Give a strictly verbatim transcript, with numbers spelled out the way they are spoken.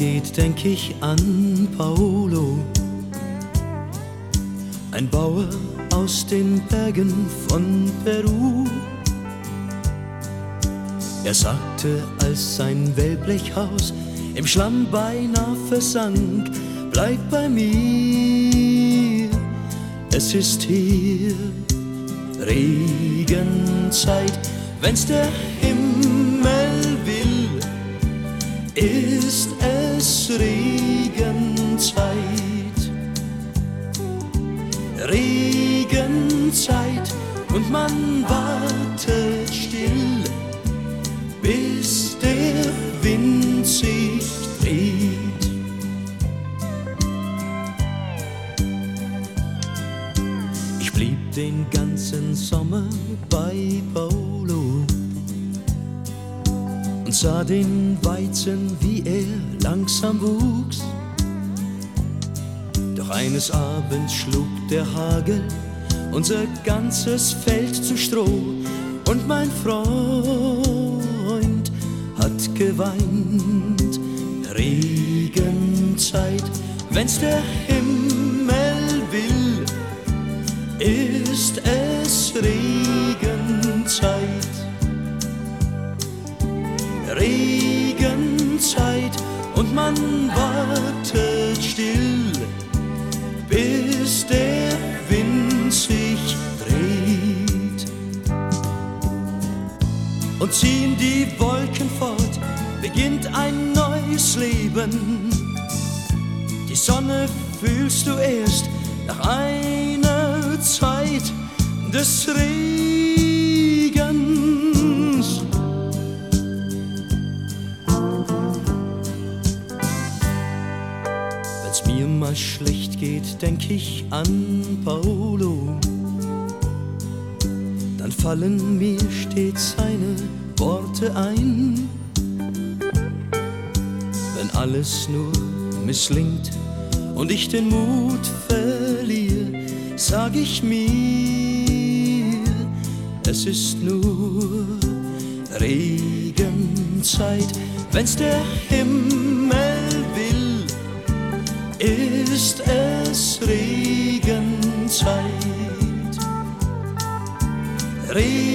geht, denk ich an Paolo, ein Bauer aus den Bergen von Peru. Er sagte, als sein Wellblechhaus im Schlamm beinah versank: Bleib bei mir, es ist hier Regenzeit. Wenn's der Himmel will, ist es Regenzeit. Regenzeit, und man wartet still, bis der Wind sich dreht. Ich blieb den ganzen Sommer bei Paolo und sah den Weizen, wie er langsam wuchs. Doch eines Abends schlug der Hagel unser ganzes Feld zu Stroh, und mein Freund hat geweint. Regenzeit, wenn's der Himmel will, ist es Regenzeit. Regenzeit, und man wartet still, bis der Wind sich dreht. Und ziehen die Wolken fort, beginnt ein neues Leben. Die Sonne fühlst du erst nach einer Zeit des Regens. Wenn's mir mal schlecht geht, denk ich an Paolo, dann fallen mir stets seine Worte ein. Wenn alles nur misslingt und ich den Mut verliere, sag ich mir, es ist nur Regenzeit. Wenn's der Himmel will, ist es Regenzeit. Regenzeit.